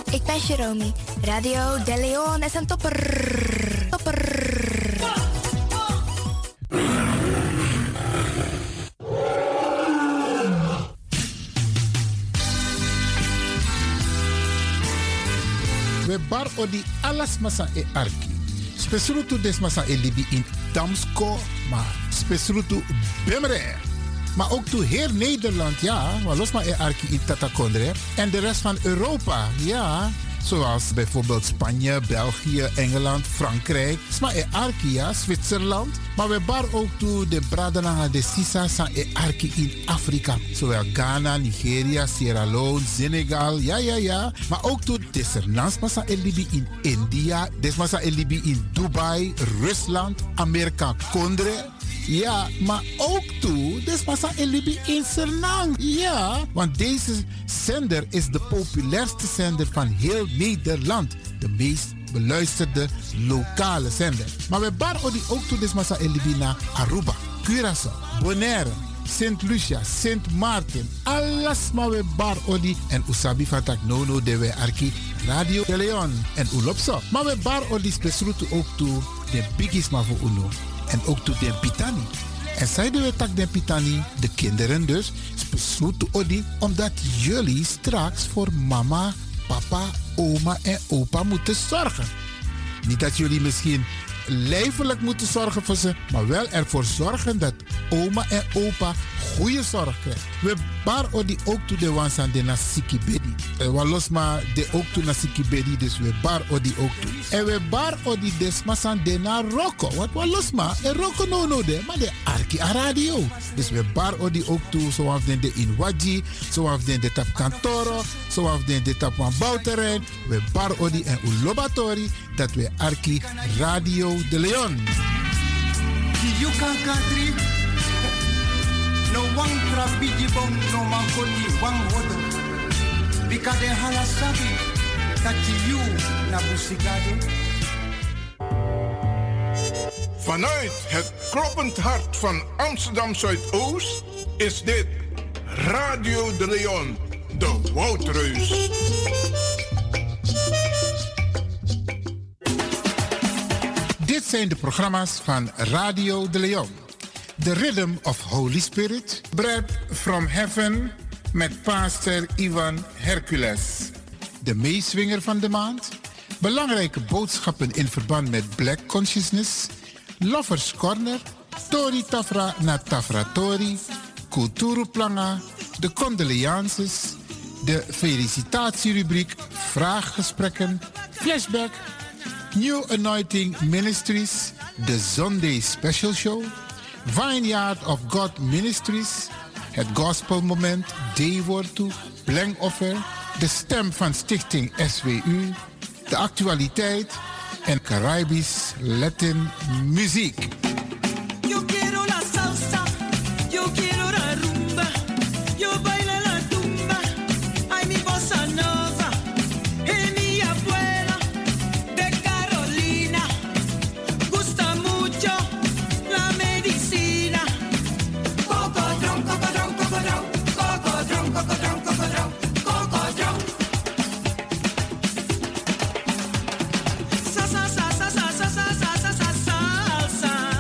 Ik ben Jerome. Radio De Leon is een topper. Topper. We bar odi alas masa e arki. Spesrutu des masa e libi in Damsko, maar spesrutu bemre. Maar ook toe heel Nederland, ja, maar los maar e arki in Tatakondre. En de rest van Europa, ja. Zoals bijvoorbeeld Spanje, België, Engeland, Frankrijk. Sma e arki, ja, Zwitserland. Maar we bar ook toe de Bradana de Sisa san e arki in Afrika. Zowel Ghana, Nigeria, Sierra Leone, Senegal, ja. Maar ook toe Desernans masa e libi in India. Desmasa e libi in Dubai, Rusland, Amerika, Kondre. Ja, maar ook toe, dus massa elibi in Sernang. Ja, want deze zender is de populairste zender van heel Nederland. De meest beluisterde lokale zender. Maar we bar odi ook toe, dus massa elibi naar Aruba, Curaçao, Bonaire, Sint Lucia, Sint Maarten. Alles maar we bar odi. En usabi fatak nono de we arki Radio de Leon en Ulopso. Maar we bar odi spesrutu ook toe de biggies maar voor uno. En ook toe den pitani. En zeiden we tak den pitani, de kinderen dus, besloten odi, omdat jullie straks voor mama, papa, oma en opa moeten zorgen. Niet dat jullie misschien lijfelijk moeten zorgen voor ze, maar wel ervoor zorgen dat oma en opa goede zorg krijgen. We bar odi ook toe de wansan de nasiki bedi. We los maar de ook toe nasiki bedi, dus we bar odi ook toe. En we bar odi desmasan de na roko. Want we los maar, en roko no de, maar de arki a radio. Dus we bar odi ook toe, zoals de in Waji, zoals de tap kantoro, zoals de tap van bouwterrein. We bar odi en ulobatori, dat we arki Radio de Leon. No one trabiji bom no mankoni one wodo. Bika de halasabi kati you na busigado. Vanuit het kloppend hart van Amsterdam Zuidoost is dit Radio de Leon, de Woudreus. Dit zijn de programma's van Radio de Leon. The Rhythm of Holy Spirit. Bread from Heaven met pastor Ivan Hercules. De meeswinger van de maand. Belangrijke boodschappen in verband met Black Consciousness. Lovers Corner. Tori Tafra na Tafra Tori. Kulturu Planga. De condolences. De felicitatierubriek. Vraaggesprekken. Flashback. New Anointing Ministries. De Sunday Special Show. Vineyard of God Ministries, het Gospelmoment, Day-woord toe, Blankoffer, de stem van Stichting SWU, de actualiteit en Caribisch Latin muziek. Yo quiero la salsa, yo quiero la rumba, yo bailo la tumba, ay mi bossa nova, hey mi abuela de Carolina, gusta mucho la medicina. Cocodrón, cocodrón, cocodrón, cocodrón, cocodrón, cocodrón, cocodrón. Salsa, salsa, salsa, salsa, salsa, salsa.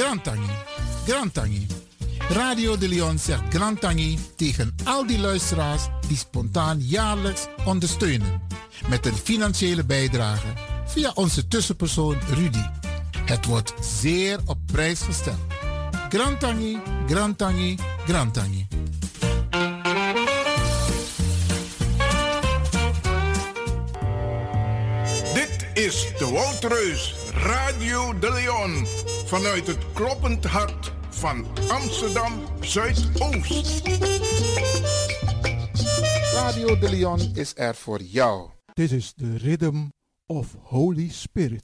Grantangi, Grantangi. Radio de Leon zegt Grantangi tegen al die luisteraars die spontaan jaarlijks ondersteunen. Met een financiële bijdrage via onze tussenpersoon Rudy. Het wordt zeer op prijs gesteld. Grantangi, Grantangi, Grantangi. Dit is de Woutreus Radio de Leon vanuit het kloppend hart van Amsterdam Zuidoost. Radio de Leon is er voor jou. This is the rhythm of Holy Spirit.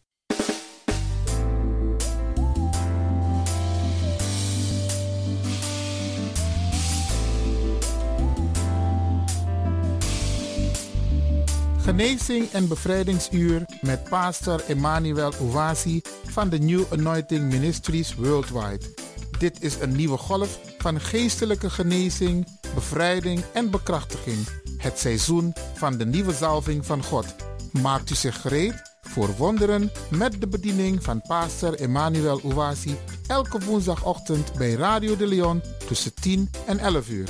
Genezing en bevrijdingsuur met pastor Emmanuel Owasi van de New Anointing Ministries Worldwide. Dit is een nieuwe golf van geestelijke genezing, bevrijding en bekrachtiging. Het seizoen van de nieuwe zalving van God. Maakt u zich gereed voor wonderen met de bediening van pastor Emmanuel Owasi elke woensdagochtend bij Radio de Leon tussen 10 en 11 uur.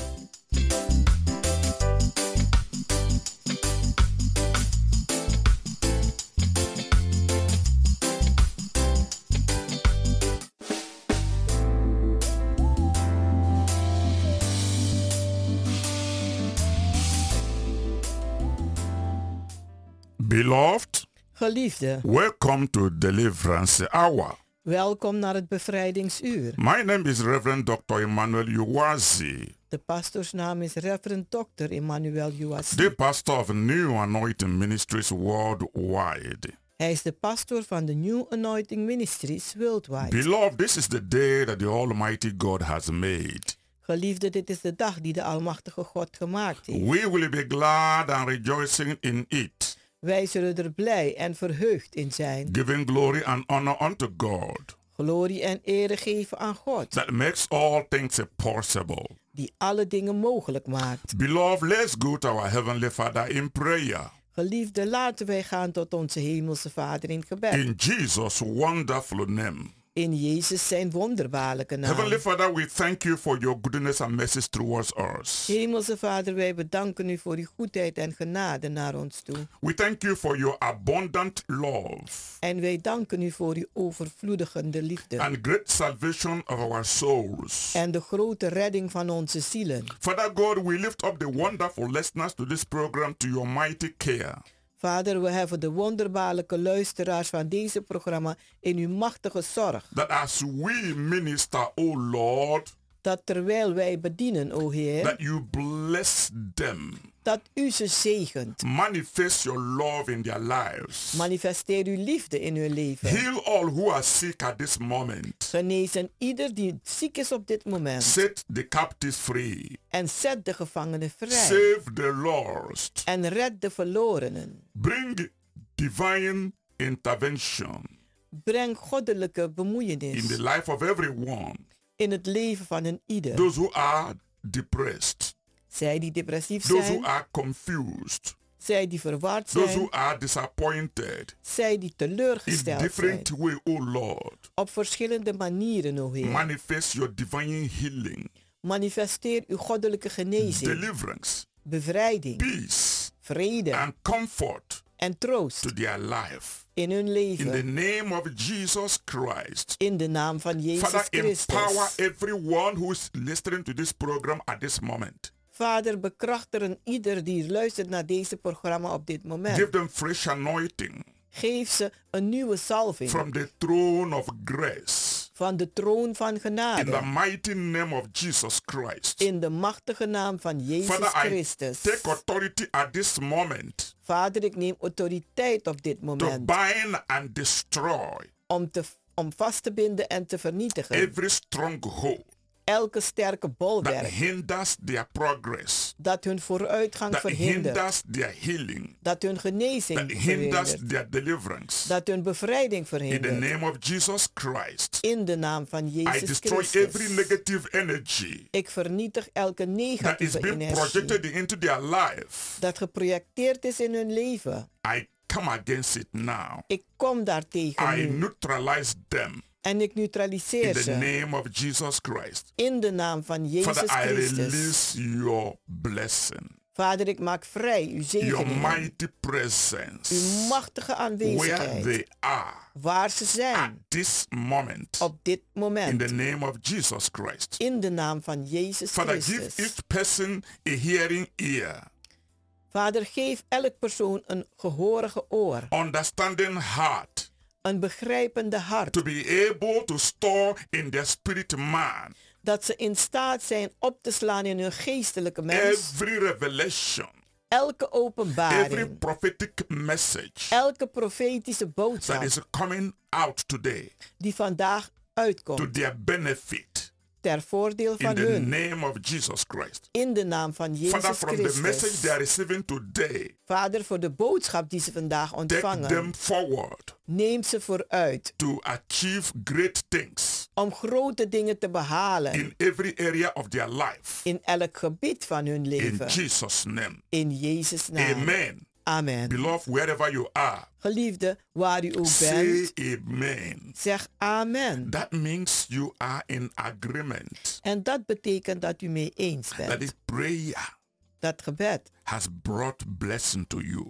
Beloved, Geliefde, welcome to Deliverance Hour. welkom naar het bevrijdingsuur. My name is Reverend Dr. Emmanuel Uwazi, De pastoorsnaam is Reverend Dr. Emmanuel Uwazi. the pastor of New Anointing Ministries Worldwide. Hij is de pastoor van de New Anointing Ministries Worldwide. Beloved, this is the day that the Almighty God has made. Geliefde, dit is de dag die de Almachtige God gemaakt heeft. We will be glad and rejoicing in it, Wij zullen er blij en verheugd in zijn. giving glory and honor unto God Glorie en ere geven aan God, that makes all things possible. die alle dingen mogelijk maakt. Beloved, let's go to our Heavenly Father in prayer. Geliefde, laten wij gaan tot onze hemelse Vader in gebed. In Jesus' wonderful name. In Jezus zijn wonderbaarlijke naam. Heavenly Father, we thank you for your goodness and mercy towards us. Hemelse Vader, wij bedanken u voor uw goedheid en genade naar ons toe. We thank you for your abundant love En wij danken u voor uw overvloedigende liefde. and great salvation of our souls. En de grote redding van onze zielen. Father God, we lift up the wonderful listeners to this program to your mighty care. Vader, we hebben de wonderbaarlijke luisteraars van deze programma in uw machtige zorg. That as we minister, O Lord, Dat terwijl wij bedienen, o Heer, that you bless them. dat u ze zegent. Manifest your love in their lives. Manifesteer uw liefde in hun leven. Heal all who are sick at this moment. Genezen ieder die ziek is op dit moment. Set the captives free. En zet de gevangenen vrij. Save the lost. En red de verlorenen. Bring divine intervention Breng goddelijke in bemoeienis the life of everyone. in het leven van een ieder. Those who are depressed, Zij die depressief those who zijn, are confused, zij die verward those who zijn, are disappointed. zij die In teleurgesteld zijn. different way, O Lord, Op verschillende manieren, o Heer. manifest your divine healing, Manifesteer uw goddelijke genezing, deliverance, bevrijding, peace, vrede and comfort en troost to their life. in hun In the leven. name of Jesus Christ. In de naam van Jezus Father, empower Christus. everyone who is listening to this program at this moment. Vader, bekrachtigen ieder die luistert naar deze programma op dit Give moment. them fresh anointing Geef ze een nieuwe salving from the throne of grace. van de troon van In the genade. mighty name of Jesus Christ. In de machtige naam van Jezus Father, I Christus. take authority at this moment Vader, ik neem autoriteit op dit to moment bind and destroy om vast te binden en te vernietigen. every stronghold Elke sterke that bolwerk hinders their progress, dat hun vooruitgang that verhindert. hinders their healing, Dat hun genezing that hinders verhindert. their deliverance. Dat hun bevrijding In the verhindert. name of Jesus Christ, In de naam van I Jezus destroy Christus. every negative energy Ik vernietig elke that is negatieve being energie projected into their life. dat geprojecteerd is in hun leven. I come against it now. Ik kom daartegen I nu. neutralize them En ik in neutraliseer the ze. name of Jesus Christ. In de naam van Jezus Father, I Christus. release your blessing, Vader, ik maak vrij uw your zegeningen. mighty presence, Uw machtige where aanwezigheid. they are Waar ze at zijn. this moment. Op dit In moment. the name of Jesus Christ. In de naam van Jezus Father, give Christus. each person a hearing ear, Vader, geef elk persoon een gehorige oor. understanding heart, Een begrijpende hart. to be able to store in their spirit man Dat ze in staat zijn op te slaan in hun geestelijke mens. every revelation, Elke every openbaring. prophetic message Elke profetische that boodschap is coming out today die vandaag to uitkomt. their benefit Ter voordeel in van the hun. name of Jesus Christ. In de naam van Father, Jezus from the message Christus. they are receiving today, Vader, voor de boodschap die ze vandaag take ontvangen. them forward Neem ze vooruit. to achieve great things Om grote dingen te behalen. in every area of their life. In elk gebied van hun In leven. Jesus' name. In Jezus' naam. Amen. Amen. Beloved, wherever you are, Geliefde, waar u ook say bent, amen. zeg amen. That means you are in agreement. En dat betekent dat u mee eens That bent. is prayer Dat gebed has brought blessing to you.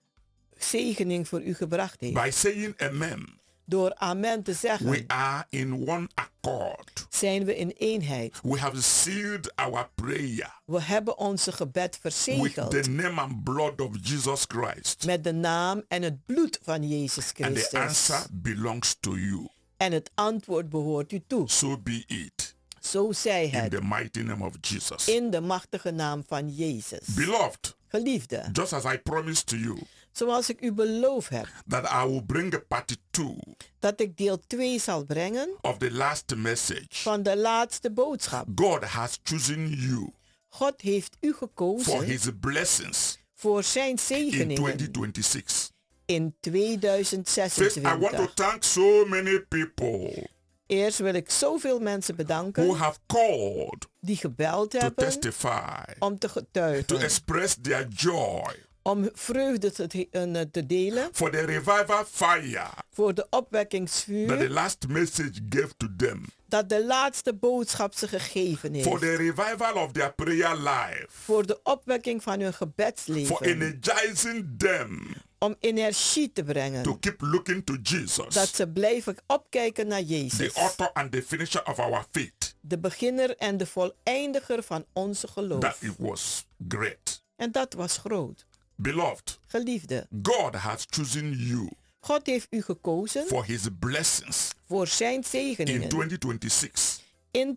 zegening voor u gebracht heeft. By saying amen, Door amen te we zeggen, are in one accord. zijn we in eenheid. We have sealed our prayer We hebben onze gebed with verzegeld. the name and blood of Jesus Christ. Met de naam en het bloed van Jezus And the Christus. answer belongs to you. En het antwoord behoort u toe. So be it. Zo zij In het. the mighty name of Jesus. In de machtige naam van Jezus. Beloved, Geliefde, just as I promised to you zoals ik u beloofd heb, that I will bring a part 2 dat ik deel 2 zal brengen of the last message, van de laatste boodschap. God has chosen you God heeft u for gekozen his blessings voor zijn in zegeningen 2026. in First, I want to 2026. thank so many people Eerst wil ik zoveel mensen who bedanken have called die gebeld to hebben testify, om te to getuigen, express their joy om vreugde te delen for the revival fire voor de that the opwekkingsvuur last message gave to them, dat de laatste boodschap ze gegeven for the heeft. revival of their prayer life, Voor de opwekking van hun for gebedsleven. energizing them Om energie te to brengen. keep looking to Jesus, Dat ze blijven opkijken naar the Jezus. author and the finisher of our faith. De beginner en de voleindiger van onze That geloof. it was great. En dat was groot. Beloved, Geliefde, God has chosen you God heeft u gekozen for his blessings voor zijn in zegeningen 2026. in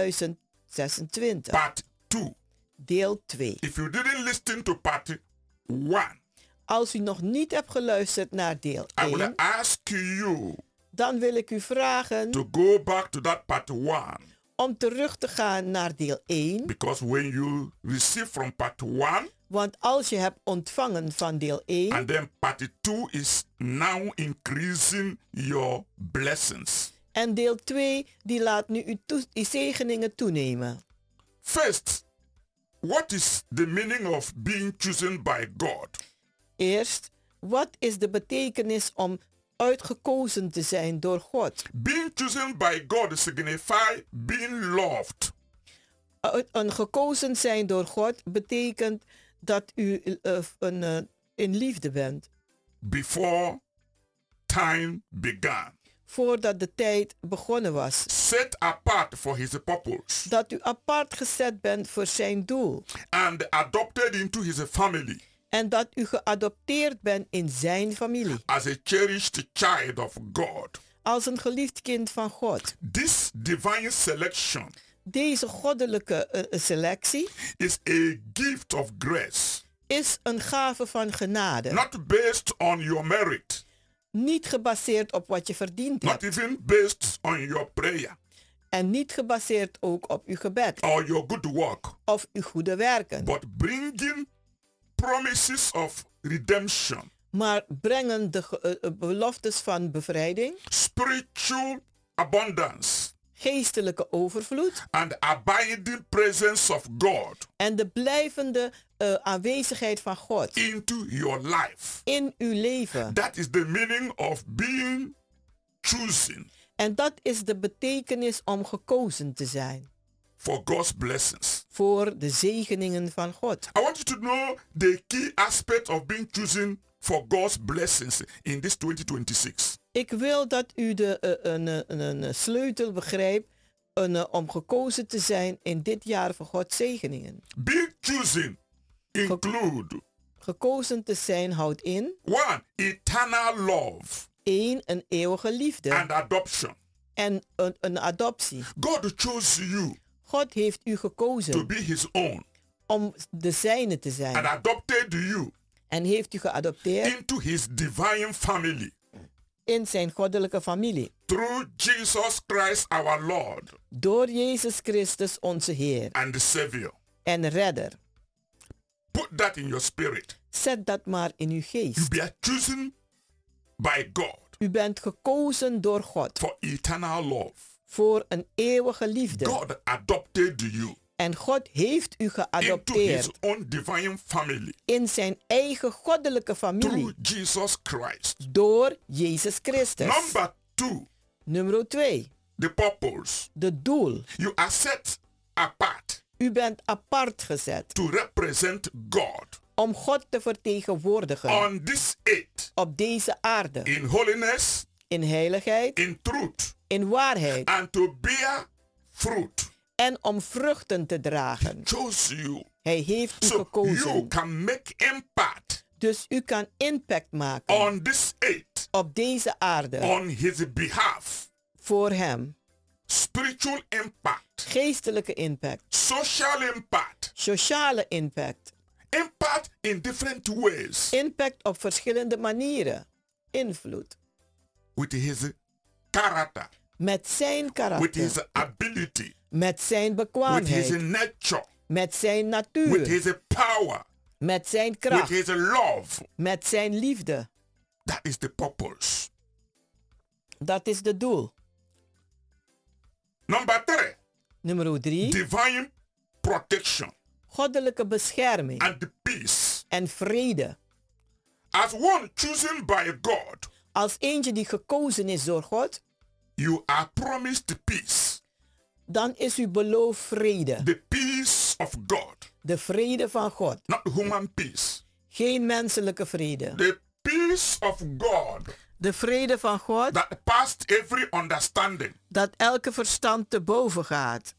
2026. Part 2. Deel 2. If you didn't listen to part 1, Als u nog niet hebt geluisterd naar deel I will 1, ask you dan wil ik u vragen to go back to that part 1. om terug te gaan naar deel 1. Because when you receive from part 1, Want als je hebt ontvangen van deel 1, and then part 2 is now increasing your blessings. en deel 2 die laat nu uw zegeningen toenemen. First, what is the meaning of being chosen by God? Eerst, wat is de betekenis om uitgekozen te zijn door God? Being chosen by God signifies being loved. Een gekozen zijn door God betekent dat u in liefde bent. Before time began. Voordat de tijd begonnen was. Set apart for his purpose. Dat u apart gezet bent voor zijn doel. And adopted into his family. En dat u geadopteerd bent in zijn familie. As a cherished child of God. Als een geliefd kind van God. This divine selection. Deze goddelijke selectie is a gift of grace. Is een gave van genade. Not based on your merit. Niet gebaseerd op wat je verdiend Not hebt. even based on your prayer. En niet gebaseerd ook op uw gebed. Or your good work. Of uw goede werken. But bringing promises of redemption. Maar brengen de beloftes van bevrijding. Spiritual abundance. Geestelijke overvloed. And abiding presence of God. En de blijvende aanwezigheid van God. Into your life. In uw leven. That is the meaning of being chosen. En dat is de betekenis om gekozen te zijn. for God's blessings. Voor de zegeningen van God. I want you to know the key aspect of being chosen for God's blessings in this 2026. Ik wil dat u een sleutel begrijpt om gekozen te zijn in dit jaar voor Gods zegeningen. Being chosen include Gekozen te zijn houdt in 1. Eternal love 1. Een eeuwige liefde and adoption. en een adoptie. God chose you God heeft u to gekozen be his own om de zijne te and zijn adopted you en heeft u geadopteerd into his divine family in zijn goddelijke familie. through Jesus Christ our Lord Door Jezus Christus onze Heer and the Savior. en Redder. Put that in your spirit. Zet dat maar in uw You geest. be chosen by God U bent gekozen door God for eternal love. voor een eeuwige liefde. God adopted you En God heeft u into his geadopteerd own divine family in zijn eigen goddelijke through familie Jesus Christ. door Jezus Christus. Number 2, Nummer 2. the purpose. De doel. You are set apart U bent apart gezet to represent God om God te vertegenwoordigen on this earth op deze aarde. in holiness, In heiligheid, in truth, in waarheid and to bear fruit. en om vruchten te dragen. Chose you Hij heeft u so you gekozen. can make impact Dus u kan impact maken on this earth op deze aarde on his behalf. voor hem. Spiritual impact, Geestelijke impact, social impact, sociale impact, impact in different ways impact op verschillende manieren, invloed. with his character, Met zijn with karakter, his ability, met zijn with his bekwaamheid, nature, met zijn with natuur, his power, met zijn with kracht, his love. met zijn liefde. That is the purpose. Dat is het doel. Number 3, Nummer 3. divine protection Goddelijke bescherming and peace. en vrede. As one chosen by God, Als eentje die gekozen is door God, you are promised peace. dan is u beloofd vrede. The peace of God, De vrede van God. not human peace. Geen menselijke vrede. The peace of God De vrede van God that passed every understanding. dat elke verstand te boven gaat.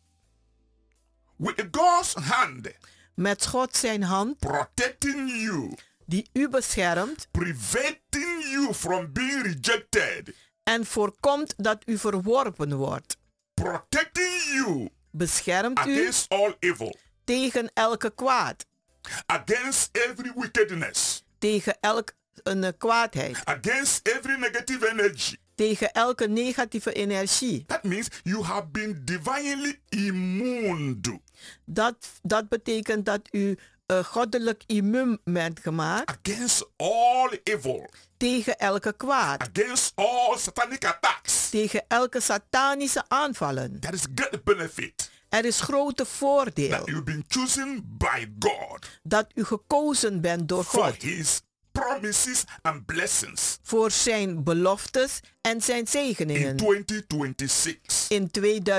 With God's hand Met God zijn hand protecting you, die u beschermt preventing you from being rejected, en voorkomt dat u verworpen wordt. protecting you Beschermt u against all evil, tegen elke kwaad. against every wickedness, Tegen elke kwaadheid. against every negative energy. Tegen elke negatieve energie. That means you have been divinely immune. Dat betekent dat u goddelijk immuun bent gemaakt Against all evil, tegen elke kwaad. against all satanic attacks. Tegen elke satanische aanvallen. There is great benefit Er is grote voordeel that you've been chosen by God dat u gekozen bent door for God. his promises and blessings Voor zijn beloftes en zijn in zegeningen 2026. in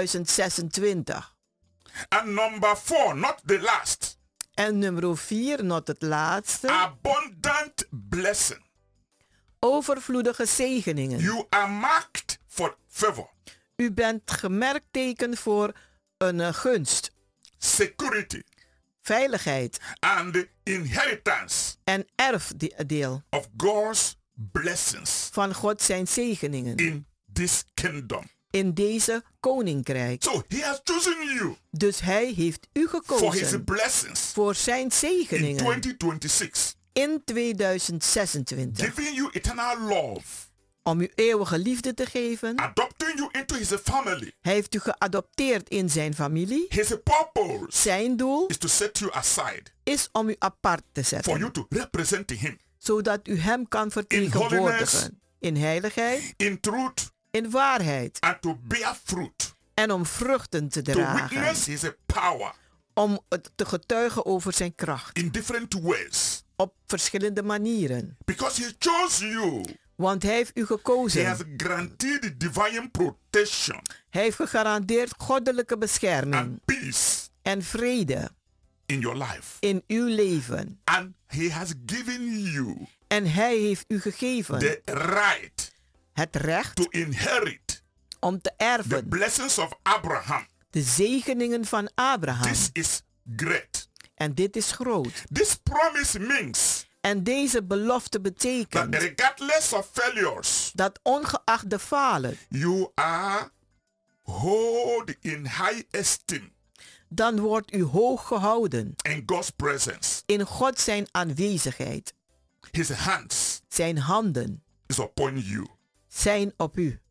2026. And number 4, not the last, En nummer 4, not het laatste. abundant blessing. Overvloedige zegeningen. You are marked for favor, U bent gemerkt teken voor een gunst, security, veiligheid and inheritance en erfdeel of God's blessings van God zijn zegeningen in this kingdom. in deze koninkrijk. So he has chosen you Dus hij heeft u for his gekozen blessings voor zijn in zegeningen 2026, in 2026. giving you eternal love, Om u eeuwige liefde te geven. adopting you into his family. Hij heeft u geadopteerd in zijn familie. His purpose Zijn doel is to set you aside is om u apart te for zetten. you to represent him Zodat u hem kan vertegenwoordigen. In heiligheid, in truth in waarheid. and to bear fruit, En om vruchten te to dragen. witness his power Om te getuigen over zijn kracht. in different ways. Op verschillende manieren. Because he chose you Want hij heeft u He gekozen. has guaranteed divine protection Hij heeft gegarandeerd goddelijke bescherming and peace en vrede in your life. in uw leven. And he has given you En hij heeft u gegeven the right het recht to inherit om te the erven blessings of Abraham. de zegeningen van Abraham. This is great. En dit is groot. This promise means En deze belofte that betekent regardless of failures, dat ongeacht de falen, you are held in high esteem dan wordt u hoog gehouden in God's presence. in God zijn aanwezigheid. His hands Zijn handen is upon you. zijn op u.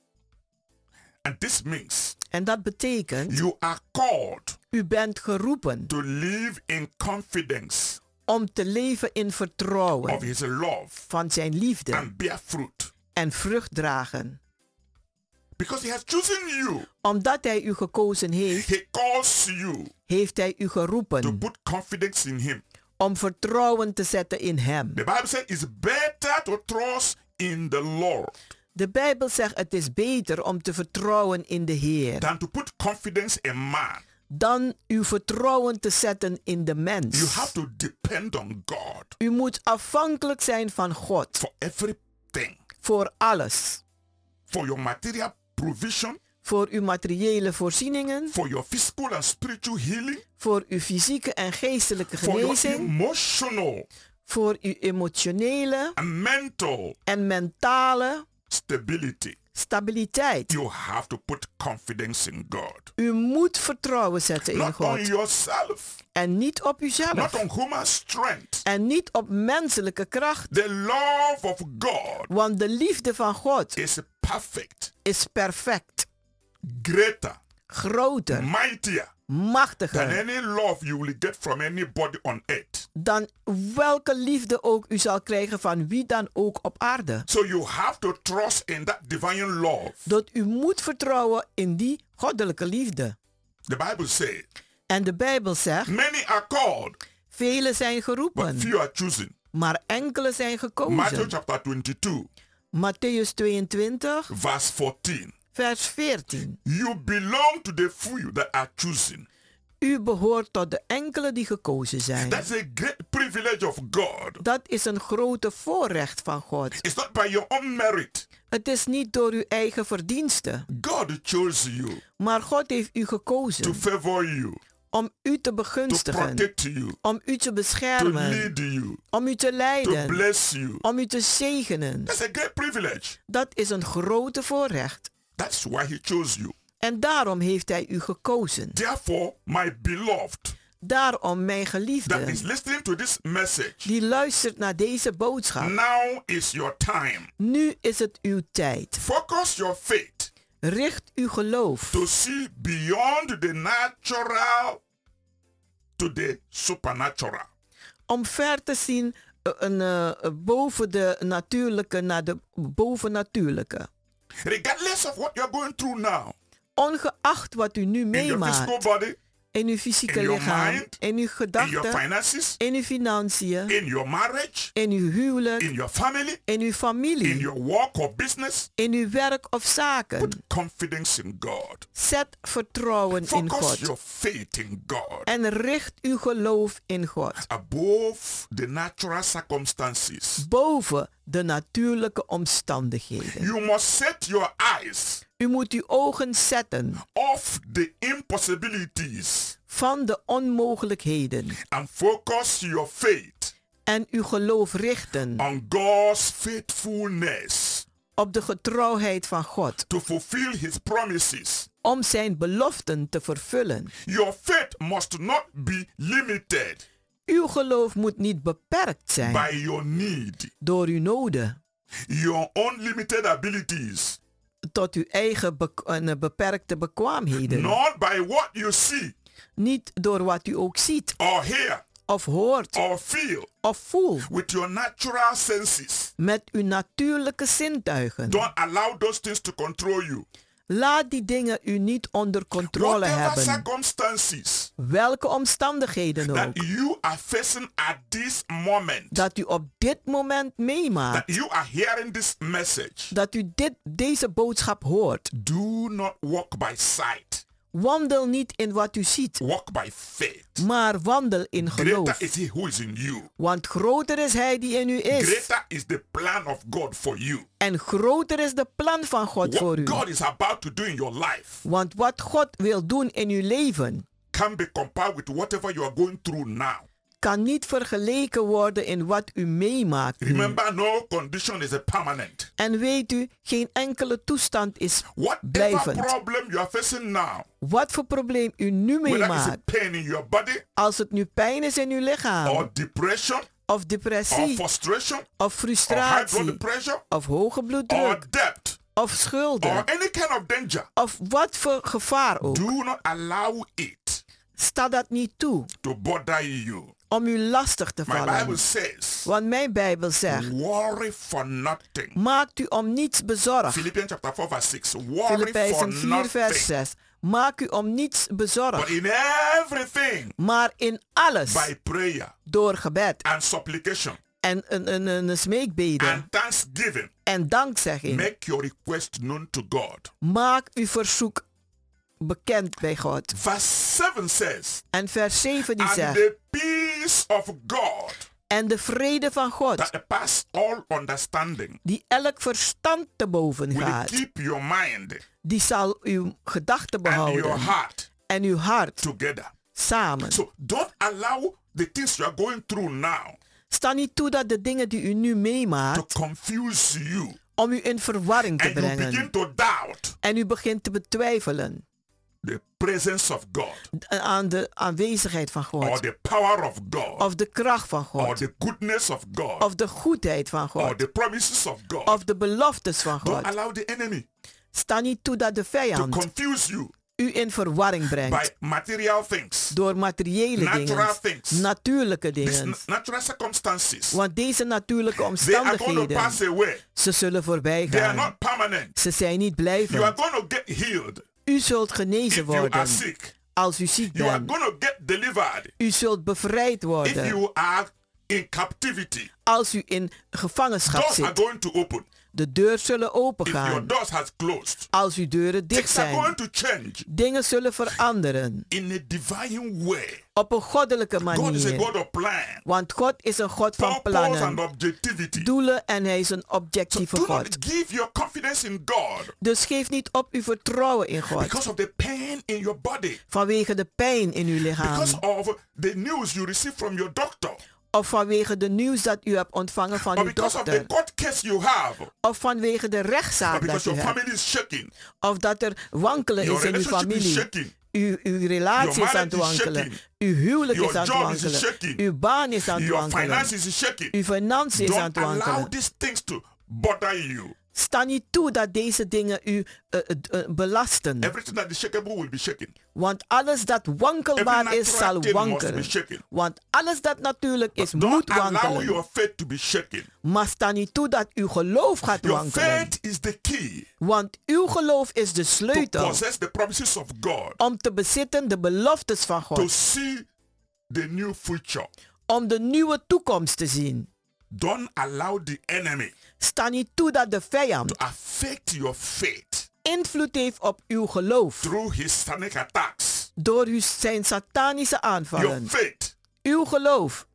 And this means En dat betekent, you are called u bent geroepen to live in confidence om te leven in of vertrouwen his love van zijn liefde and bear fruit. en vrucht dragen. Because he has chosen you. Omdat hij u gekozen heeft, He calls you heeft hij u to geroepen put confidence in him. om vertrouwen te zetten in hem. The Bible says it's better to trust in the Lord De Bijbel zegt het is beter om te vertrouwen in de Heer than to put confidence in man. dan uw vertrouwen te zetten in de You mens. have to depend on God U moet afhankelijk zijn van God for everything. voor alles. For your material provision, Voor uw materiële voorzieningen, for your physical and spiritual healing, voor uw fysieke en geestelijke for your genezing, emotional voor uw emotionele and mental en mentale stability. stabiliteit. You have to put confidence in God. U moet vertrouwen zetten in Not on God yourself, en niet op not uzelf on human strength. en niet op menselijke kracht. The love of God Want de liefde van God is perfect, is perfect, greater, groter, mightier than machtiger any love you will get from anybody on earth. dan welke liefde ook u zal krijgen van wie dan ook op aarde. So you have to trust in that divine love. Dat u moet vertrouwen in die goddelijke liefde. The Bible says, En de Bijbel zegt, many are called, velen zijn but geroepen, few are chosen. maar enkele zijn Matthew gekozen. chapter 22, Matthäus 22, verse 14. vers 14. You belong to the few that are chosen. U behoort tot de enkele die gekozen zijn. That's a great privilege of God. Dat is een grote voorrecht van God. It's not by your own merit. Het is niet door uw eigen verdiensten, God chose you maar God heeft u to gekozen favor you, om u te to begunstigen, protect you, om u te to beschermen, lead you, om u te to leiden, bless you. om u te zegenen. That's a great privilege. Dat is een grote voorrecht. That's why he chose you. En daarom heeft hij u gekozen. Therefore, my beloved Daarom, mijn that geliefde, is listening to this message, die luistert naar deze boodschap. now is your time. Nu is het uw tijd. Focus your faith Richt uw geloof to see beyond the natural to the supernatural. om ver te zien boven de natuurlijke naar de bovennatuurlijke. Regardless of what you're going through now, Ongeacht wat u nu in your physical meemaakt, body, in uw fysieke in your lichaam, mind, in uw in your gedachten, finances, in uw financiën, in your marriage, in uw huwelijk, in your family, in uw in familie, your work or business, in uw werk of zaken. put confidence in God. Zet vertrouwen in Focus God your faith in God en richt uw geloof in God. above the natural circumstances. Boven de natuurlijke omstandigheden. You must set your eyes U moet uw ogen zetten off the impossibilities van de onmogelijkheden and focus your faith en uw geloof richten on God's faithfulness op de getrouwheid van God to fulfill his promises. om zijn beloften te vervullen. Your faith must not be limited Uw geloof moet niet beperkt zijn by your need, door uw noden, your unlimited abilities, tot uw eigen beperkte bekwaamheden. not by what you see Niet door wat u ook ziet or hear of hoort or feel of voelt with your natural senses. met uw natuurlijke zintuigen. Don't allow those things to control you. Laat die dingen u niet onder controle Whatever hebben. circumstances Welke omstandigheden that ook. you are facing at this moment, Dat u op dit moment that meemaakt. you are hearing this message, Dat u deze boodschap hoort. do not walk by sight. Wandel niet in wat u ziet. Walk by faith. Maar wandel in geloof. Greater is he who is in you. Want groter is hij die in u is. Greater is the plan of God for you. En groter is de plan van God voor u. What God is about to do in your life Want wat God wil doen in uw leven can be compared with whatever you are going through now. kan niet vergeleken worden in wat u meemaakt nu. Remember, no condition is a permanent. En weet u, geen enkele toestand is Whatever blijvend. problem you are facing now, Wat voor probleem u nu whether it's a meemaakt, pain in your body als het nu pijn is in uw lichaam, or depression of or depressie, frustration of or high frustratie, blood pressure of hoge or bloeddruk, debt of or schulden, any kind of danger, of wat voor gevaar ook, do not allow it sta dat niet toe to bother you. om u lastig te My Bible vallen. says, Want mijn Bijbel zegt, worry for nothing. maakt u om niets bezorgd. Philippians chapter 4 verse 6. Worry for Filippenzen 4 vers nothing. 6. Maak u om niets But bezorgd, in everything, maar in alles by prayer door gebed and supplication en een smeekbeden and thanksgiving, en dankzegging. make your request known to God. Maak uw verzoek bekend bij God. Verse 7 says, En vers 7 die and zegt, the peace of God en de vrede van God, that passes all understanding die elk verstand te boven will gaat, keep your mind die zal uw gedachten and your behouden heart en uw hart together. samen. So don't allow the things you are going through now Sta niet toe dat de dingen die u nu to meemaakt, confuse you om u in verwarring te and you begin brengen. to doubt En u begint te betwijfelen the presence of God aan de aanwezigheid van or God. the power of God Of de kracht van or God. the goodness of God Of de goedheid van or God. the promises of God. Of de beloftes van Don't God. allow the enemy Sta niet toe dat de to vijand confuse you u in verwarring by brengt. material things, Door materiële natural dingen. things, Natuurlijke these dingen. natural circumstances. Want deze natuurlijke They are going to omstandigheden, pass away. ze zullen voorbij They are gaan. not permanent. Ze zijn niet You are blijvend. going to get healed U zult if genezen you are worden sick. als u ziek You are bent. going to get delivered U zult bevrijd if worden you are in captivity. als u in gevangenschap Doors are zit. going to open. De deur zullen If your opengaan doors has closed, als uw deuren dicht things are zijn. going to change Dingen zullen veranderen in a divine way. op een goddelijke God is a manier. God of plan, Want God is een God van purpose and plannen, objectivity. doelen en hij is een So objectieve do God. not give your confidence in God Dus geef niet op uw vertrouwen in God because of the pain in your body, vanwege de pijn in uw lichaam because of the news you receive from your doctor, of vanwege de nieuws dat u hebt ontvangen van or uw because of the dokter court case you have, of vanwege de or rechtszaak dat because u your hebt family is shaking, of dat er wankelen your is in uw relationship is familie. shaking, Uw relatie Your is aan het marriage is wankelen. shaking. Uw huwelijk Your is aan het job is wankelen. shaking. Uw baan is aan het your wankelen. finances is shaking. Uw financiën is aan Don't het allow wankelen. these things to bother you. Sta niet toe dat deze dingen u belasten. Everything that is shakeable will be shaken. Want alles dat wankelbaar Every is, natural zal thing must wankelen. be shaken. Want alles dat natuurlijk is, Don't moet allow wankelen. your faith to be shaken. Maar sta niet toe dat uw geloof gaat Your wankelen. faith is the key Want uw geloof is de to sleutel possess the promises of God, om te bezitten de beloftes van to God. see the new future. Om de nieuwe toekomst te zien. Don't allow the enemy Sta niet toe dat de vijand to affect your faith invloed heeft op uw geloof. through his satanic attacks. Door zijn satanische Your aanvallen. faith Uw geloof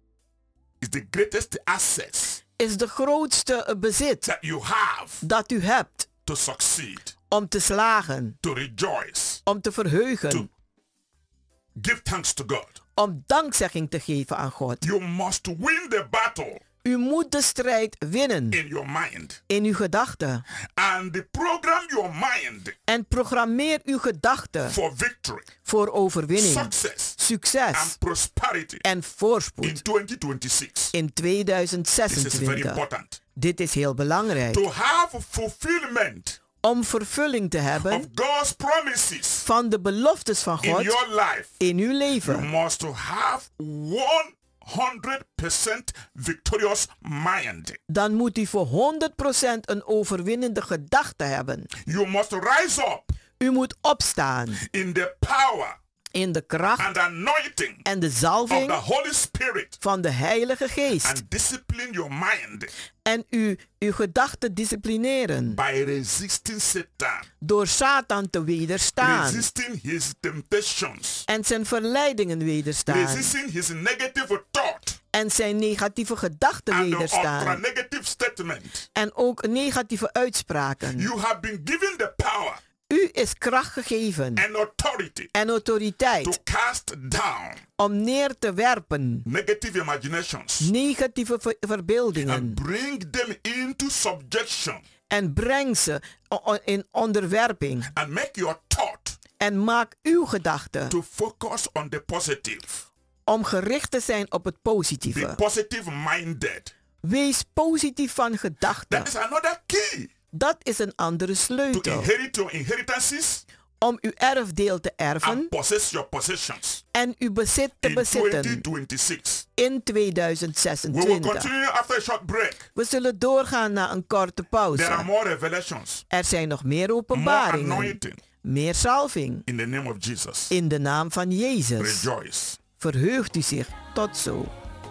is the greatest access is de grootste bezit that you have dat u hebt to succeed, om te slagen, to rejoice, om te verheugen, to give thanks to God. om dankzegging te geven aan God. You must win the battle U moet de strijd winnen in your mind in uw gedachten. and program your mind En programmeer uw gedachten for victory, voor overwinning, success, succes and prosperity en in voorspoed 2026. in This is very 2026. important. Dit is heel belangrijk. To have fulfillment Om vervulling te of hebben God's promises van de beloftes van in God your life, in uw you leven. must have one 100% victorious mind. Dan moet u voor 100% een overwinnende gedachte hebben. You must rise up U moet opstaan in the power in de kracht and anointing en de of the zalving Holy Spirit van de Heilige Geest. and discipline your mind En uw gedachten disciplineren. by resisting Satan, Door Satan te wederstaan. resisting his temptations, En zijn verleidingen wederstaan. resisting his negative thought En zijn negatieve gedachten and the wederstaan. ultra negative statement. En ook negatieve uitspraken. You have been given the power U is kracht gegeven and authority en autoriteit to cast down om neer te werpen negative imaginations negatieve verbeeldingen. and bring them into subjection En breng ze in onderwerping. and make your thought En maak uw gedachten to focus on the positive. om gericht te zijn op het Be positieve. positive minded. Wees positief van gedachten. That is another key Dat is een andere to sleutel. inherit your inheritances Om uw erfdeel te erven and possess your possessions en uw bezit te in bezitten 2026. in We will 2026. continue after a short break. We zullen doorgaan naar een korte There are pauze. more revelations, Er zijn nog meer more openbaringen. anointing Meer salving. in the name of Jesus. In de naam van Jezus. Rejoice. Verheugt u zich. Tot zo.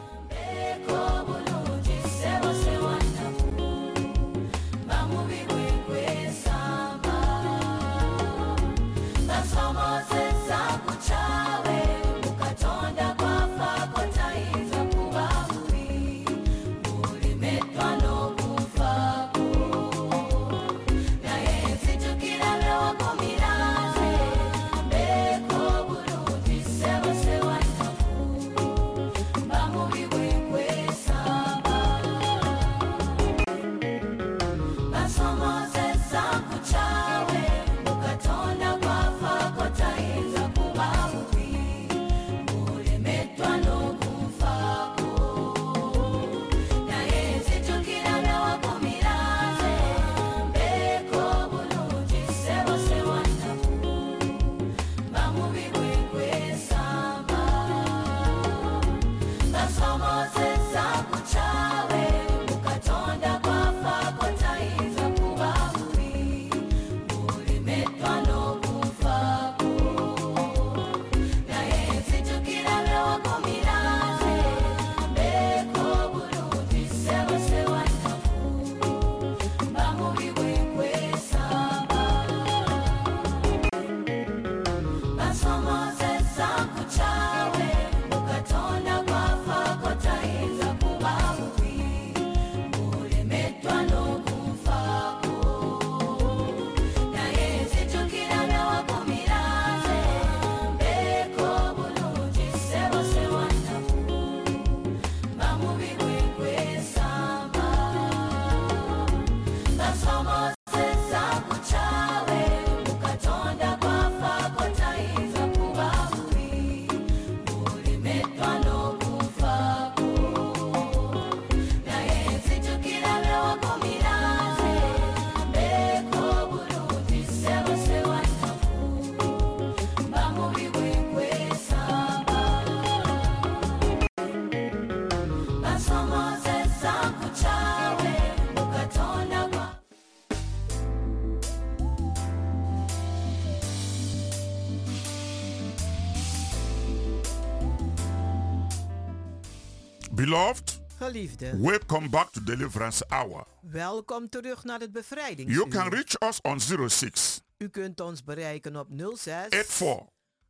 Beloved, Geliefde, welcome back to Deliverance Hour. welkom terug naar het You bevrijdingsuur. can reach us on 06 U kunt ons bereiken op 06 84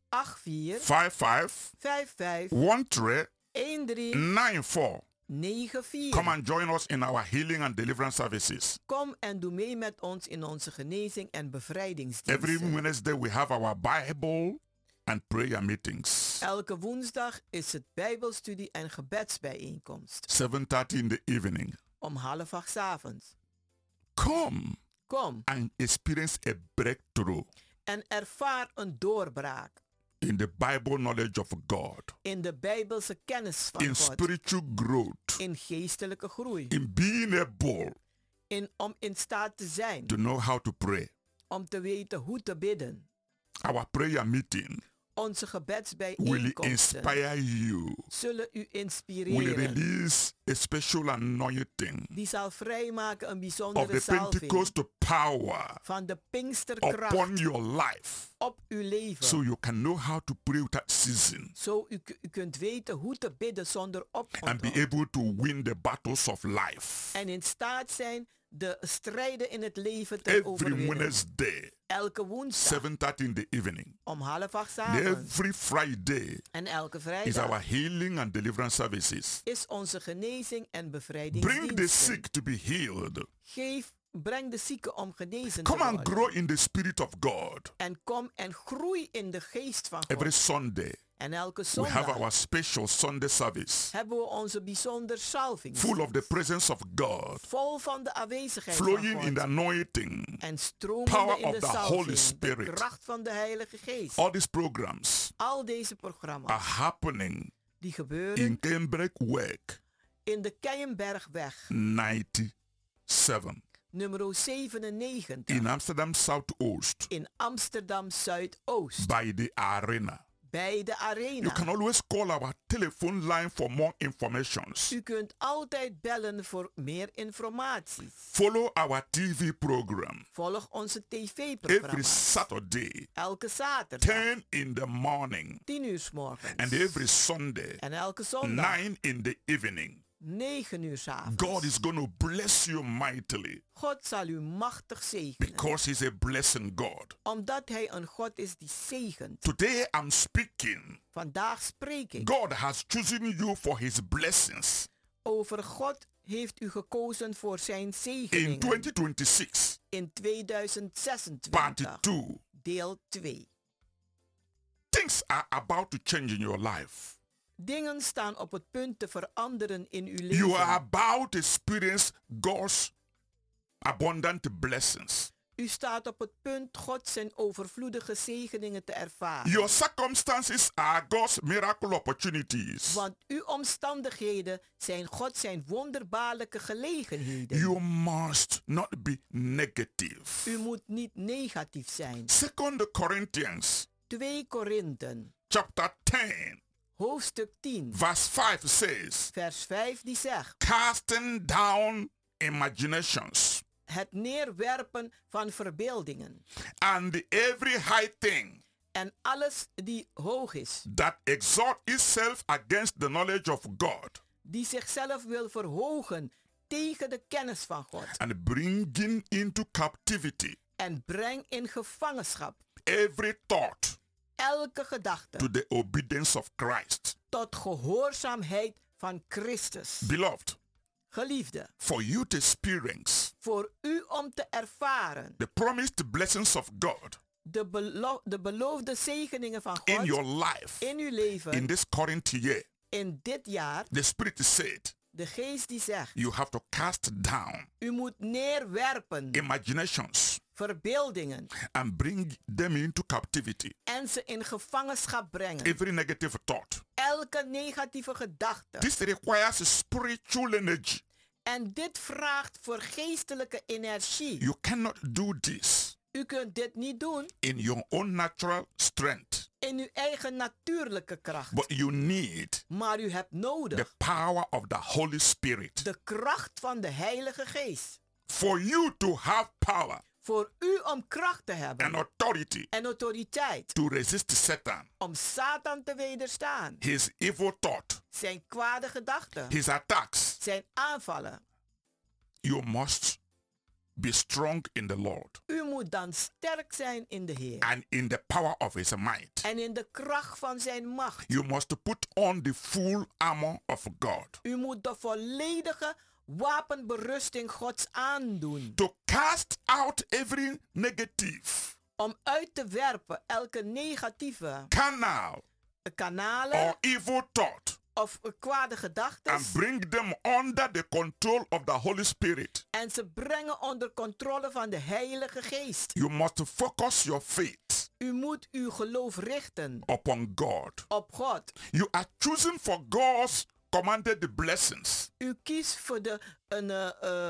84 55 55 13 13 94. 94. Come and join us in our healing and deliverance services. Kom en doe mee met ons in onze genezing en Every bevrijdingsdiensten. Wednesday we have our Bible and prayer meetings. Elke woensdag is het Bijbelstudie en gebedsbijeenkomst. 7:30 in the evening. Om 7:30 's avonds. Come Kom and experience a breakthrough en ervaar een doorbraak in the Bible knowledge of God, in de Bijbelse kennis van in God. spiritual growth, In geestelijke groei. in being able Om in staat te zijn. to know how to pray. Om te weten hoe te bidden. Our prayer meeting Onze will gebedsbijeenkomsten inspire you, zullen u will inspireren. release a special anointing Die zal vrijmaken een of bijzondere the salving Pentecost power van de upon Pinksterkracht your life, op uw leven. so you can know how to pray without ceasing Zo u kunt weten hoe te bidden zonder and be oponthoud. able to win the battles of life. En in staat zijn de strijden in het leven te Every overwinnen. Wednesday, Elke woensdag 7:30 in the evening, om 7:30 and 's avonds every Friday en elke is vrijdag our healing and deliverance services. is onze genezing en Bring the bevrijdingsdiensten. sick to be healed. Breng de zieken om genezen te Come and worden. grow in the Spirit of God. En kom en groei in de geest van Every God. Sunday, En elke we have zondag our special Sunday service, hebben we onze bijzonder salving. full of the presence of God, Vol van de aanwezigheid flowing van in the God. anointing. En stromende power in of de the salving. Holy Spirit. De kracht van de Heilige Geest. All these programs Al deze are programma's happening die gebeuren in Cambridge Work in de Keienbergweg 97 nummer 97 in Amsterdam Southoost in Amsterdam Zuidoost by the arena. bij de You arena. can always call our telephone line for more informations. U kunt altijd bellen voor meer informatie. Follow our TV program Volg onze every tv-programma Saturday, elke zaterdag 10 in the morning, 10 uur 's morgens and every Sunday, en elke zondag 9 in the evening. 9 uur 's avonds. God is going to bless you mightily God zal u machtig zegenen, because He's a blessing God. omdat hij een God is die zegent. Today I'm speaking. Vandaag spreek ik God has chosen you for His blessings. over God heeft u gekozen voor zijn In zegeningen 2026, in 2026, part 2, deel 2. things are about to change in your life. Dingen staan op het punt te veranderen in uw You are leven. about to experience God's abundant blessings. U staat op het punt God zijn overvloedige zegeningen te ervaren. Your circumstances are God's miracle opportunities. Want uw omstandigheden zijn God zijn wonderbaarlijke gelegenheden. You must not be negative. U moet niet negatief zijn. 2 Corinthians 2 Korinthen, chapter 10, hoofdstuk 10, verse 5 says, vers 5 die zegt: casting down imaginations het neerwerpen van verbeeldingen and every high thing en alles die hoog is, that exalt itself against the knowledge of God, die zichzelf wil verhogen tegen de kennis van God. and bringing into captivity En breng in gevangenschap every thought elke gedachte to the obedience of Christ. tot gehoorzaamheid van Christus. Beloved, Geliefde, for you to experience voor u om te ervaren the promised blessings of God de beloofde zegeningen van in God your life in uw leven in this current year, in dit jaar, the Spirit said, de geest die zegt, you have to cast down u moet neerwerpen imaginations verbeeldingen and bring them into captivity. en ze in gevangenschap brengen. Every negative thought. Elke negatieve gedachte. This requires spiritual energy. En dit vraagt voor geestelijke energie. You cannot do this U kunt dit niet doen in your own natural strength, in uw eigen natuurlijke kracht. but you need Maar u hebt the nodig power of the Holy Spirit. de kracht van de Heilige Geest. For you to have power Voor u om kracht te and hebben authority en autoriteit to resist Satan, om Satan te wederstaan. his evil thought, Zijn kwade gedachten, his attacks, zijn aanvallen. you must be strong in the Lord U moet dan sterk zijn in de Heer and in the power of his might. en in de kracht van zijn macht. You must put on the full armor of God U moet de volledige wapenberusting Gods aandoen. to cast out every negative, Om uit te werpen elke negatieve carnal, kanalen or evil thought of kwade gedachten. and bring them under the control of the Holy Spirit. En ze brengen onder controle van de Heilige Geest. You must focus your faith U moet uw geloof richten upon God. op God. You are choosing for God's commanded blessings. U kiest voor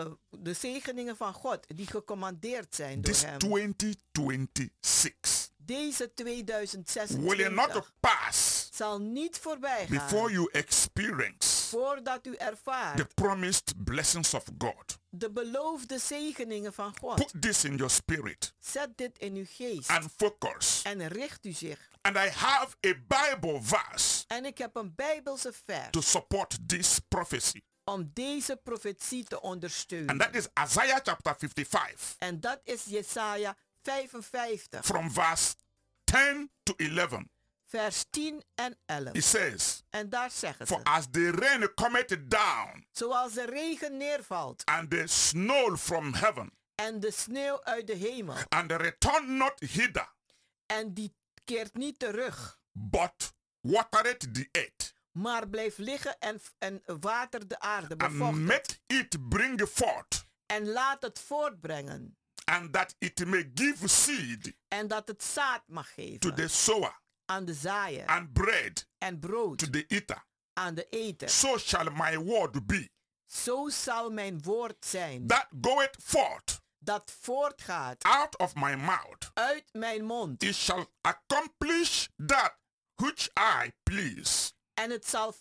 de zegeningen van God die gecommandeerd zijn door This hem. 2026. Deze will not 2026 pass zal niet voorbij before gaan you experience voordat u the ervaart promised blessings of God. de beloofde zegeningen van God. Put this in your spirit Zet dit in uw geest and focus. en richt u zich. And I have a Bible verse En ik heb een Bijbelse vers to support this prophecy. om deze profetie te And ondersteunen. that is Isaiah chapter 55 En dat is Jesaja 55, from verse 10 to 11. vers 10 en 11. It says, En daar zeggen for ze, as the rain cometh down zoals de regen neervalt and the snow from heaven en de sneeuw uit de hemel, and return not hither, en die keert niet terug, but watereth the earth maar blijft liggen en watert de aarde, and bevochtigt, make it bring forth, en laat het voortbrengen, and that it may give seed en dat het zaad mag to geven the sower aan de zaaier and bread en brood to the eater. aan de eter. So shall my word be Zo zal mijn woord zijn that goeth forth dat voortgaat out of my mouth. uit mijn mond. It shall accomplish that which I please, En het zal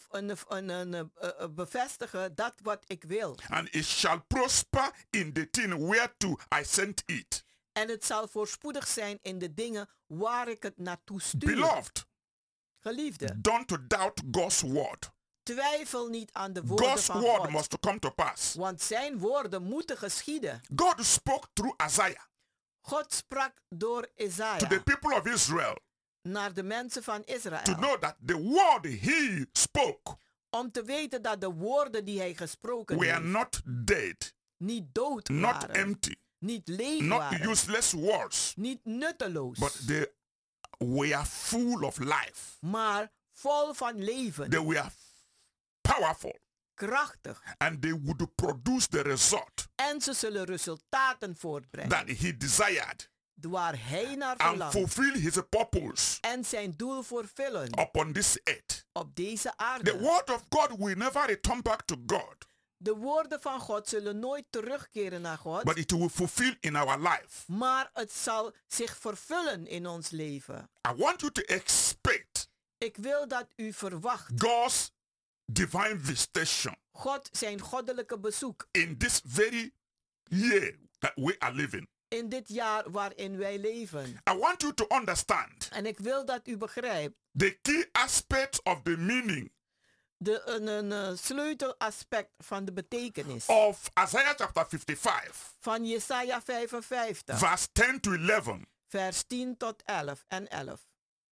bevestigen dat wat ik wil. and it shall prosper in the thing whereto I sent it. En het zal voorspoedig zijn in de dingen waar ik het naartoe stuur. Beloved, Geliefde, don't doubt God's word. twijfel niet aan de woorden God's van word God. must come to pass. Want zijn woorden moeten geschieden. God spoke through Isaiah God sprak door to the Isaiah people of Israel naar de mensen van to Israël. know that the word he spoke Om te weten dat de woorden die hij gesproken were heeft not dead, niet dood not waren. empty, Niet leeg not waren. useless words, Niet nutteloos. but they were full of life. Maar vol van leven. They were powerful, Krachtig. and they would produce the result En ze zullen resultaten voortbrengen. that he desired Waar hij naar and verlangt. fulfill his purpose En zijn doel vervullen. upon this earth. Op deze The aarde. word of God will never return back to God, De woorden van God zullen nooit terugkeren naar God. but it will fulfill in our life. Maar het zal zich vervullen in ons leven. I want you to expect Ik wil dat u verwacht. God's divine visitation God zijn goddelijke bezoek. in this very year that we are living. In dit jaar waarin wij leven. I want you to understand En ik wil dat u begrijpt. the key aspects of the meaning Een sleutelaspect van de betekenis. of Isaiah chapter 55, Van Jesaja 55. verse 10 to 11. Vers 10 tot 11 en 11.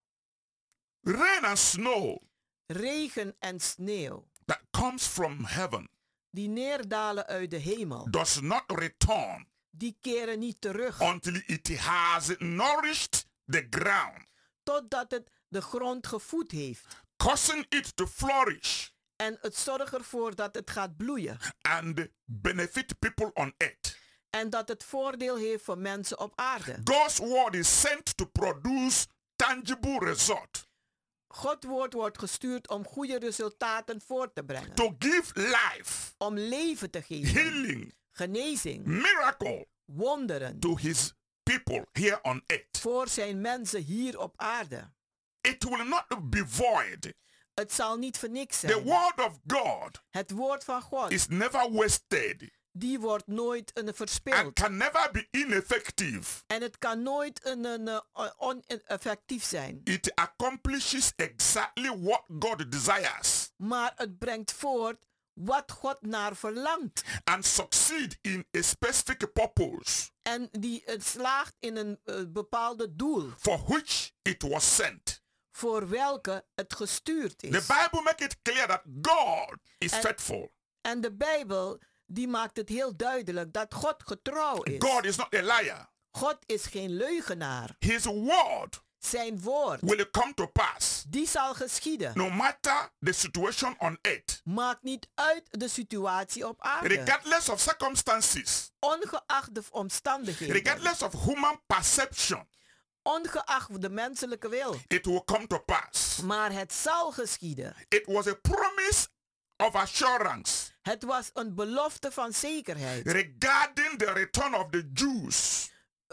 Rain and snow Regen en sneeuw. that comes from heaven Die neerdalen uit de hemel. does not return Die keren niet terug. until it has nourished the ground, Totdat het de grond gevoed heeft. causing it to flourish En het zorgt ervoor dat het gaat bloeien. and benefit people on earth. En dat het voordeel heeft voor mensen op aarde. God's word is sent to produce tangible result, Gods woord wordt gestuurd om goede resultaten voor te brengen. to give life, Om leven te geven. healing, Genezing. miracle Wonderen. to his people here on earth. Voor zijn mensen hier op aarde. It will not be void. Het zal niet voor niks The zijn. word of God Het woord van God. is never wasted Die wordt nooit and verspild. can never be ineffective. En het kan nooit oneffectief zijn. It accomplishes exactly what God desires Maar het brengt voort wat God naar verlangt. and succeed in a specific purpose En die het slaagt in een bepaalde doel. for which it was sent. Voor welke het gestuurd The is. Bible makes it clear that God is And- faithful. En de Bijbel die maakt het heel duidelijk dat God getrouw is. God is not a liar. God is geen leugenaar. His word Zijn woord, will come to pass die zal geschieden. no matter the situation on earth, Maakt niet uit de situatie op aarde. regardless of circumstances, Ongeacht de omstandigheden. regardless of human perception. Ongeacht de menselijke wil. It will come to pass. Maar het zal geschieden. It was a promise of assurance Het was een belofte van zekerheid. regarding the return of the Jews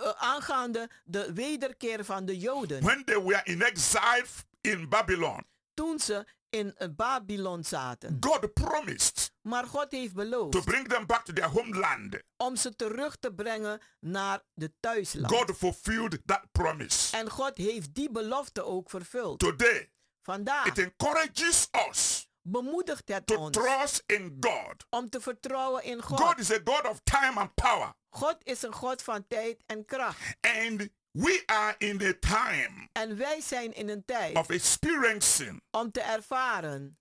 aangaande de wederkeer van de Joden. when they were in exile in Babylon, Toen ze in Babylon zaten. God promised Maar God heeft to beloofd bring them back to their homeland. om ze terug te brengen naar de thuisland. God fulfilled that promise. En God heeft die belofte ook vervuld. Today, Vandaag it encourages us bemoedigt het to ons trust in God. om te vertrouwen in God God. is a God of time and power. God is een God van tijd en kracht. And we are in a time En wij zijn in een tijd of experiencing om te ervaren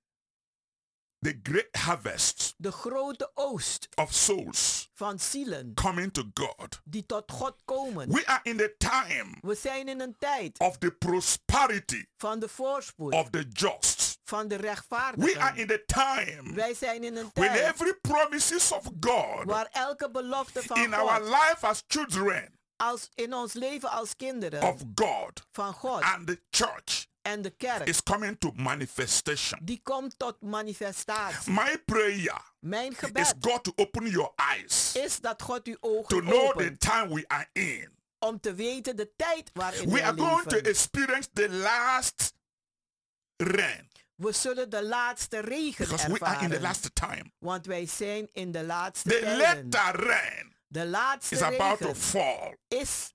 the great harvest de grote oogst of souls van zielen coming to God. die tot God komen. We are in the time We zijn in een tijd of the prosperity van de voorspoed, of the just. van de We are rechtvaardigen. in the time Wij zijn in een when tijd every promises of God waar elke belofte van in our God, life as children als in ons leven als kinderen of God van God and the church en de kerk, is coming to manifestation. die komt tot manifestatie. My prayer Mijn is gebed God to open your eyes is dat God uw to ogen know the opent time we are in. om te weten de tijd waarin We wij are going to leven. experience the last rain We zullen de laatste regen because we are in the ervaren, last time. want wij zijn in de laatste The tijden. latter rain De laatste is about to regen fall. is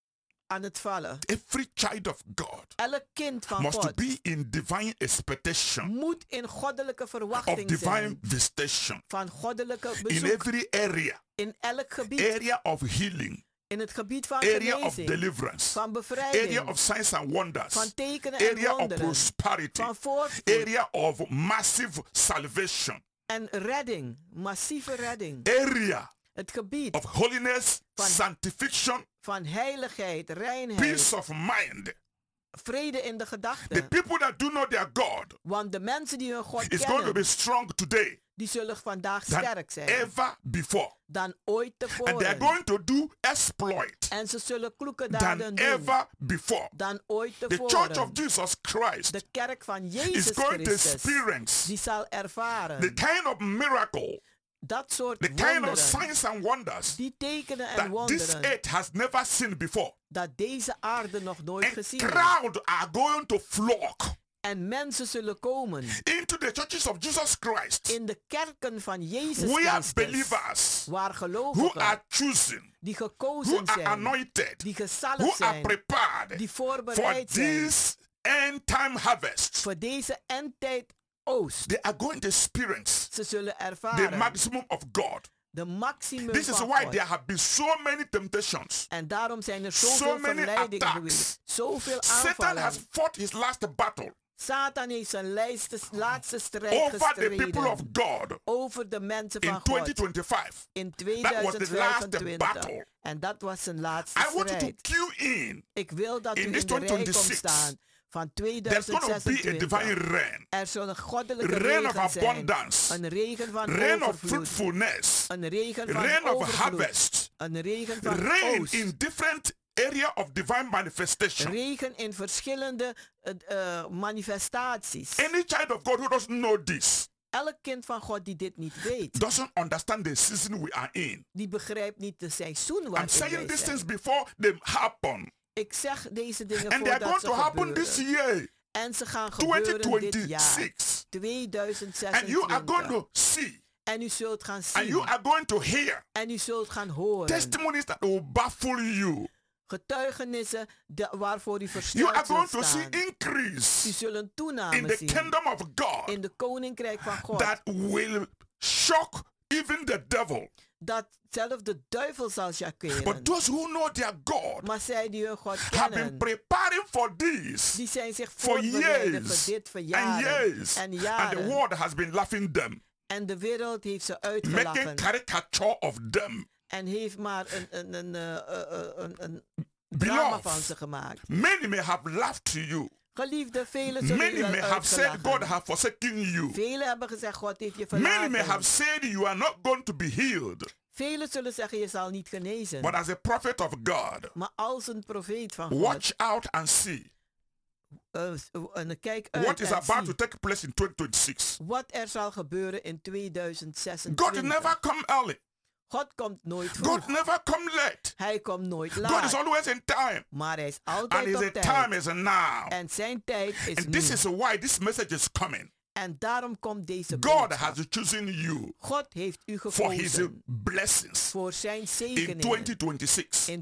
aan het vallen. Every child of God Elk kind van must God be in divine expectation moet in goddelijke of verwachting divine zijn visitation van goddelijke in bezoek every area, in elk gebied. area of healing, In het gebied van area of genezing, deliverance, van area bevrijding, of signs and wonders, van tekenen en area of wonderen, prosperity, van voorspoed area of massive salvation, en redding, massieve redding. area Het gebied of holiness, Van- sanctification, van heiligheid, reinheid, peace of mind. vrede in de The gedachten. people that do know their God Want de mensen die hun God is going to be kennen, strong today die zullen vandaag than sterk zijn ever before. dan ooit And they are tevoren. going to do exploit En ze zullen kloeke than daden doen ever before. dan ooit The Church of tevoren. Jesus Christ De kerk van is Jezus going to Christus, experience die zal the ervaren kind of miracle, dat soort the kind of wonderen, signs and wonders die tekenen en that this wonderen, earth has never seen before. dat deze aarde nog nooit And gezien heeft. crowd are going to flock En mensen zullen komen into the churches of Jesus Christ. in de kerken van Jezus We are Christus, believers waar who gelovigen, are choosing, die who gekozen are zijn, anointed, die who gezalfd are zijn, prepared die for voorbereid zijn this end time harvest. voor deze endtijd oost. They are going to experience Ze zullen the ervaren maximum of God. de maximum This is van why God. there have been so many temptations. En daarom zijn er So zoveel many verleidingen attacks. geweest. Zoveel Satan aanvallen. has fought his last battle Satan heeft zijn laatste strijd over the people of gestreden God over de mensen in van God 2025. in That was the last 2025. battle. En dat was zijn laatste I want you to strijd. cue in. Ik wil dat in u this in de rij komt 2026, staan van There's going to be a 2026. divine rain. Er zal een goddelijke Rain of regen zijn. abundance. Een regen van Rain of overvloed. fruitfulness. Een regen van Rain of overvloed. harvest. Een regen van Rain oost. in different area of divine manifestation. Regen in verschillende manifestaties. Any child of God who doesn't know this Elk kind van God die dit niet weet, doesn't understand the season we are in. die begrijpt niet de seizoen I'm waarin saying wij these zijn. things before they happen. Ik zeg deze dingen And they are going voordat ze to happen gebeuren. this year, En ze gaan gebeuren dit jaar. 2026. 2026. And you are going to see, En u zult gaan and you zien. are going to hear En u zult gaan horen. testimonies that will baffle you. Getuigenissen waarvoor u You versteld are going zult to see staan. U increase zullen in toename the zien kingdom of God in de koninkrijk van God. that will shock even the devil. Dat zelfs de duivel zal chakeren. But those who know their God Maar zij die hun God have been kennen, preparing for this die zijn zich for voorbereiden years voor dit voor and jaren years. en And the jaren. world has been laughing them, En de wereld heeft ze making uitgelachen. caricature of them. En heeft maar een drama Beloved, van ze gemaakt. many may have laughed to you. Geliefde, velen zullen Many u may have said God uitgelachen. have forsaken you. Velen hebben gezegd, God heeft je Many may verlaten. have said you are not going to be healed. Velen zullen zeggen, je zal niet genezen. But as a prophet of God, Maar als een profeet van God, watch out and see en kijk uit what is en about to zie take place in 2026. wat er zal gebeuren in God 2026. never come early. God komt nooit God vroeg. never come late. Hij komt nooit God is laat. always in time. Maar hij is And altijd his op time tijd. is now. En zijn tijd is And nu. this is why this message is coming. En daarom komt deze God boodschap. has chosen you God heeft u for his gekozen blessings voor zijn in zegeningen 2026. in I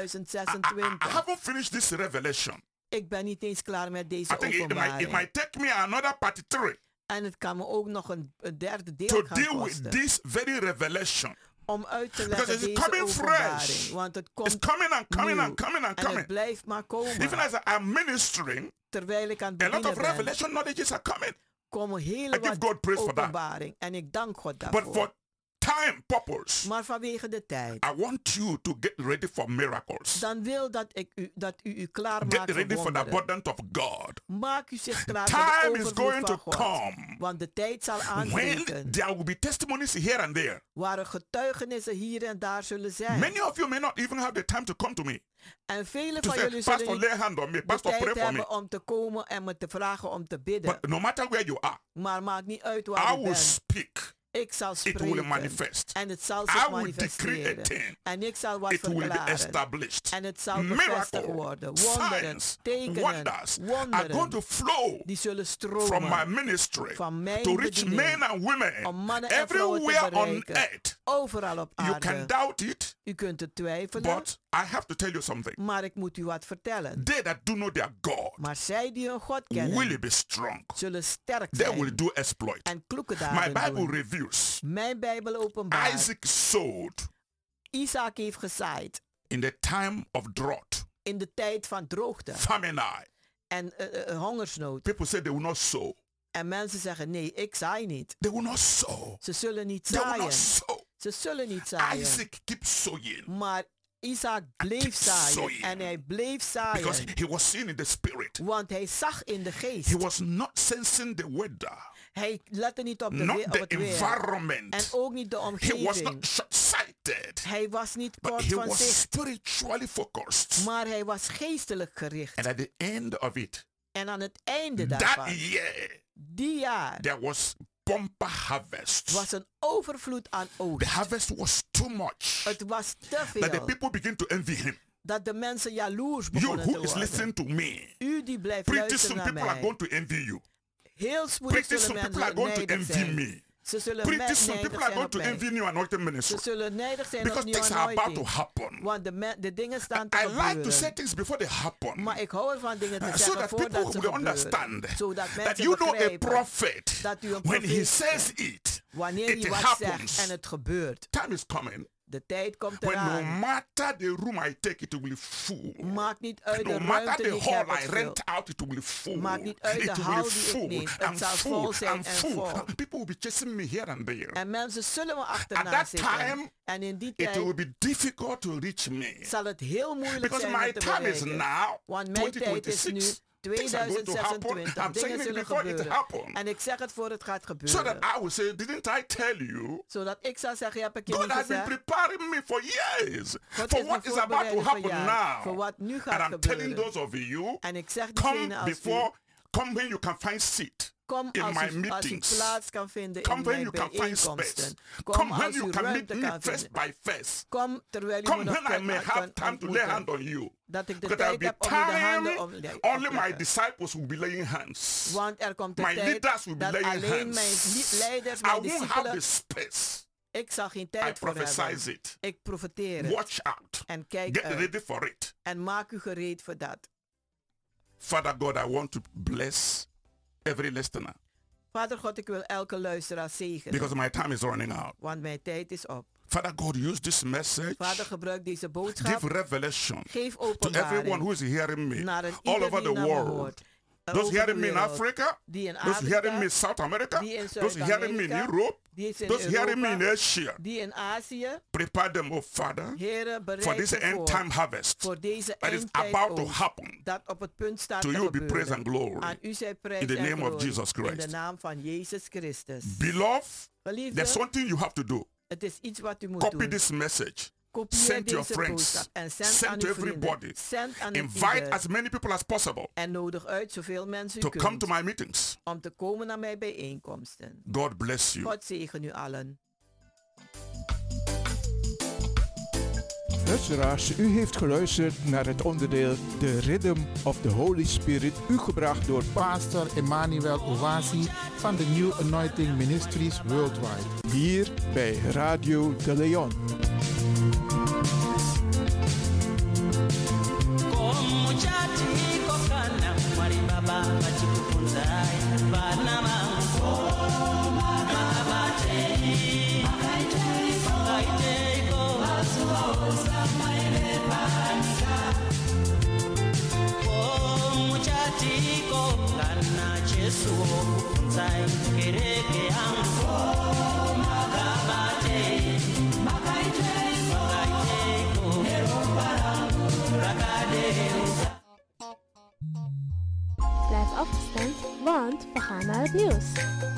2026. haven't finished this revelation. Ik ben niet eens klaar met deze I think it openbaring. might take me another part 3 En het kan me ook nog een derde deel to gaan deal with kosten. this very revelation. Om uit te Because leggen it's deze coming openbaring. fresh. Want het It's komt coming and coming nieuw. and coming and En het coming. blijft maar komen. Even as I'm ministering, Terwijl ik aan het a lot bedienen of ben, revelation knowledges are coming. komen I hele give wat God praise for that. openbaring. En ik dank God But daarvoor. for time purpose, Maar vanwege de tijd. I want you to get ready for miracles. Dan wil dat u klaar Get maakt ready voor for the wonderen. abundance of God. Maak u zich klaar voor Time de is overvloed going van to God. come Want de tijd zal when aanbreken. there will be testimonies here and there. Waar er getuigenissen hier en daar zullen zijn. Many of you may not even have the time to come to me En velen to van say, jullie zullen Pastor, niet lay hand on me. de Pastor, tijd pray for hebben me. om te komen en me te vragen om te bidden. But no matter where you are, Maar maakt niet uit I waar u will bent. speak. Ik zal It will spreken. manifest. En het zal I zich will decree a manifesteren. thing. En ik zal wat It will be verklaren. established. En het zal bevestigd Miracles, worden. Wonderen, signs, tekenen, wonders are going wonderen. to flow Die zullen from my stromen. ministry Van mijn to reach bediening. men and women Om mannen en vrouwen te everywhere on bereiken. earth. Overal op You can aarde. doubt it, U kunt het twijfelen. but I have to tell you something. Maar ik moet u wat vertellen. They that do know their God Maar zij die hun God will kennen, be strong. zullen sterk They will zijn. do exploit. En kloeke My daden Bible doen. reveals Mijn Bijbel openbaart. Isaac sowed Isaac heeft gezaaid in the time of drought, in de tijd van droogte famine. en hongersnood. People say they will not sow. En mensen zeggen nee, ik zaai niet. They will not sow. Ze zullen niet They will zaaien. not sow. Ze zullen niet zaaien. Isaac keeps sowing Maar Isaac bleef keep zaaien sowing. en hij bleef because zaaien. he was seeing in the spirit. Want hij zag in de geest. He was not sensing the weather, Hij lette niet op, not op the het weer. En environment. ook niet de He was omgeving. not short-sighted, Hij was niet but kort he van was zicht. spiritually focused. Maar hij was geestelijk gericht. And at the end of it, En aan het einde that daarvan, year, die jaar, there was bumper harvest. was een overvloed aan The oogst. harvest was too much Het was te that the veel. people begin to envy him. Dat de mensen jaloers You begonnen te who is worden. listening to me, U die blijft pretty luisteren soon naar people are mij. going to envy you. Heel spoedig Pretty zullen soon people are mensen going to nijdig envy zijn. me. Ze zullen Pretty soon nijdig people are zijn going op to mij. envy new anointed ministry. Ze zullen nijdig zijn Because op nieuwe things are about to anointing. happen. Want de dingen staan te I like to gebeuren. say things before they happen. Maar ik hou ervan dingen te So zeggen that voordat people ze will gebeuren. understand Zodat that mensen you know a begrijpen prophet, dat u een when he profeet says bent. it, Wanneer it hij wat happens. zegt en het gebeurt. Time is coming De tijd komt when no eraan. matter the room I take, it will be full. Maakt niet uit de No matter ruimte the die ik hall heb, I het vult. rent out, it will be full. Maakt niet uit de It will hal be die ik full neem. Het and zal vol full zijn and en full. vol. People will be chasing me here and there. En mensen zullen me At achterna that zitten. time, En in die it tijd will be difficult to reach me. zal het heel moeilijk Because zijn my om te time is bereiken. now, Want mijn tijd is nu 2026. Things are going to happen. 2026. I'm saying Dingen it zullen before it gebeuren. happens. En ik zeg het voor het gaat So gebeuren. that I will say, didn't I tell you? Zodat ik zal zeggen, heb ik je God niet has been gezegd? preparing me for years God for heeft what me is about to voorbereid voor happen jaren. Voor now. wat nu And gaat I'm telling gebeuren. those of you, En ik zeg come diegene als u, come when you can find seat kom in als my u, als u meetings. plaats kan vinden Come in when mijn you can find space. bijeenkomsten. Come Kom when als you u can meet ruimte me kan face vinden. by face. Kom terwijl u me Come nog when I may have time to lay hand on you. Dat ik de Because there tijd will heb be om u de handen time op te only my leggen. disciples will be laying hands. Want er komt de My tijd leaders will be dat laying alleen mijn hands. leiders, I mijn won't have the discipelen, space. ik zal geen I tijd voor prophesize hebben. it. Ik profeteer het. Watch out. En kijk Get uit. ready for it. En maak u gereed voor dat. Father God, I want to bless every listener Vader God, ik wil elke luisteraar zegenen. because my time is running out. Want mijn tijd is op. Father God, use this message. Vader, gebruik deze boodschap. Give revelation Geef to everyone openbaring who is hearing me naar een all ieder over die the naar me world. hoort. Those Over de hearing me in wereld. Africa, Die in those hearing me in Afrika, South America, die in those hearing me in Zuid-Amerika, Europe, die is in those hearing me in Europa, Asia. die in Azië. Prepare them, oh Father, Heren, for bereid this ze end voor, time harvest voor deze that is eindtijd about to oogst, happen. dat op het punt staat To te you be gebeuren. praise and glory. Aan u zij prijs In the en name of glorie. Jesus Christ. In de naam van Jezus Christus. Beloved, Geliefde, there's something you have to do. het is iets wat u moet Copy doen. this message. Kopieer Send your deze friends. boodschap en zend Send aan to uw vrienden. everybody. Zend aan Invite ieder. as many people as possible En nodig uit zoveel mensen u to come kunt to my meetings. om te komen naar mijn bijeenkomsten. God bless you. God zegen u allen. Luisteraars, u heeft geluisterd naar het onderdeel The Rhythm of the Holy Spirit, u gebracht door Pastor Emmanuel Owasi van de New Anointing Ministries Worldwide. hier bij Radio de Leon. Blijf afgestemd, want we gaan naar het nieuws.